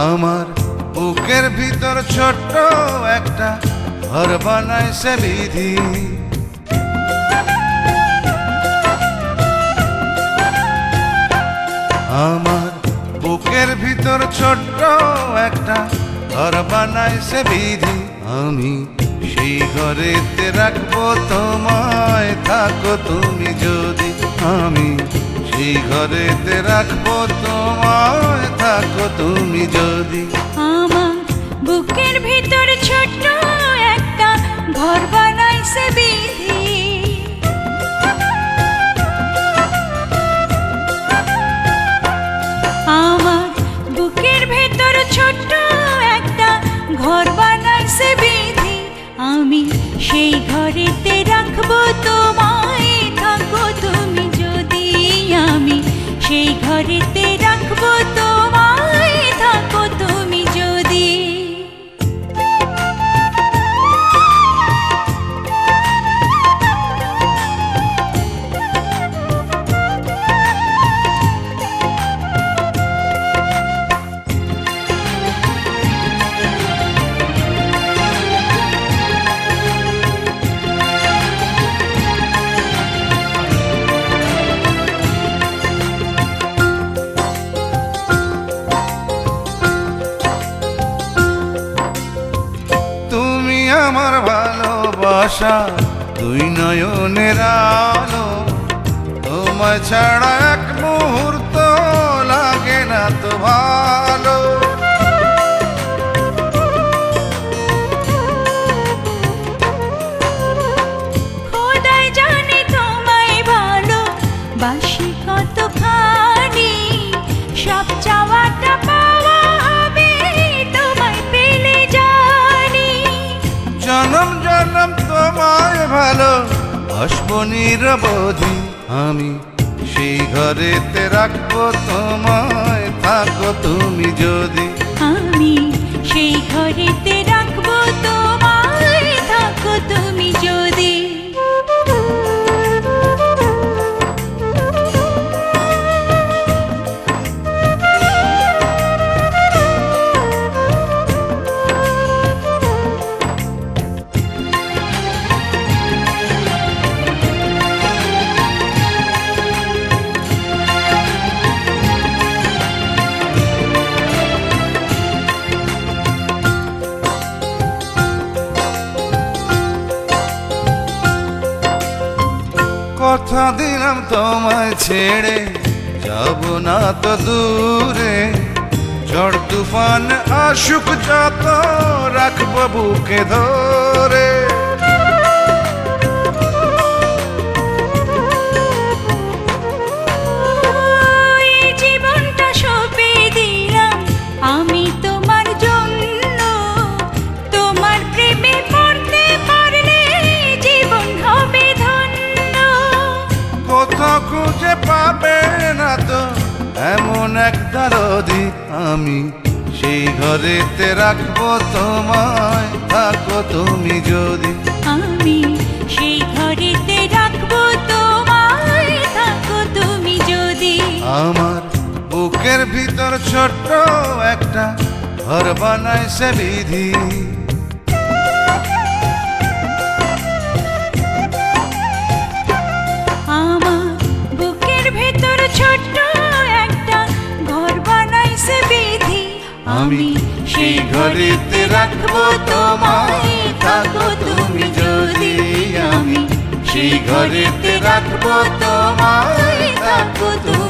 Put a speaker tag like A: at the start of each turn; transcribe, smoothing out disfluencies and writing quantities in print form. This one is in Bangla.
A: আমার বুকের ভিতর ছোট্ট একটা ঘর বানাইছে বিধি। আমার বুকের ভিতর ছোট্ট একটা ঘর বানাইছে বিধি। আমি সেই ঘরেতে রাখবো তোমায়, থাকো তুমি যদি। আমি সেই ঘরেতে রাখবো তোমায়, থাকো তুমি যদি।
B: আমার বুকের ভিতর ছোট্ট একটা ঘর বানাইছে বিধি। আমার বুকের ভিতর ছোট্ট একটা ঘর বানাইছে বিধি। আমি সেই ঘরেতে রাখবো তোমায়, থাকো তুমি যদি। আমি সেই ঘরেতে রাখবো তোমায়, থাকো তুমি যদি।
A: আমার ভালোবাসা দুই নয়নের আলো, তোমায় ছাড়া এক মুহূর্ত লাগে না তো ভালো।
B: খোদাই জানে তোমায় ভালো বাসি কতখানি। সব চাওয়াটা পাওয়া হবে তোমায় পেলে জানি।
A: জনম জনম তোমায় ভালো বাসবো নিরবধি। আমি সেই ঘরেতে রাখবো তোমায়, থাকো তুমি যদি।
B: আমি সেই ঘরেতে রাখবো তোমায়, থাকো তুমি যদি।
A: কথা দিলাম তোমায় ছেড়ে যাব না তো দূরে। ঝড় তুফান আসুক যত রাখবো বুকে ধরে।
B: জীবনটা সঁপে দিলাম আমি তোমার জন্য। তোমার প্রেমে পড়তে পারলে জীবন হবে ধন্য।
A: কোথাও খুঁজে পাবে না তো এমন এক দরদি। আমি সেই ঘরেতে রাখবো তোমায়, থাকো তুমি যদি।
B: আমি সেই ঘরেতে রাখবো তোমায়, থাকো তুমি যদি।
A: আমার বুকের ভিতর ছোট্ট একটা ঘর বানাইছে বিধি।
B: আমার বুকের ভিতর ছোট্ট একটা ঘর বানাইছে বিধি।
A: আমি সেই ঘরেতে রাখবো তোমায়, থাকো তুমি যদি। আমি সেই ঘরেতে রাখবো তোমায়, থাকো তুমি।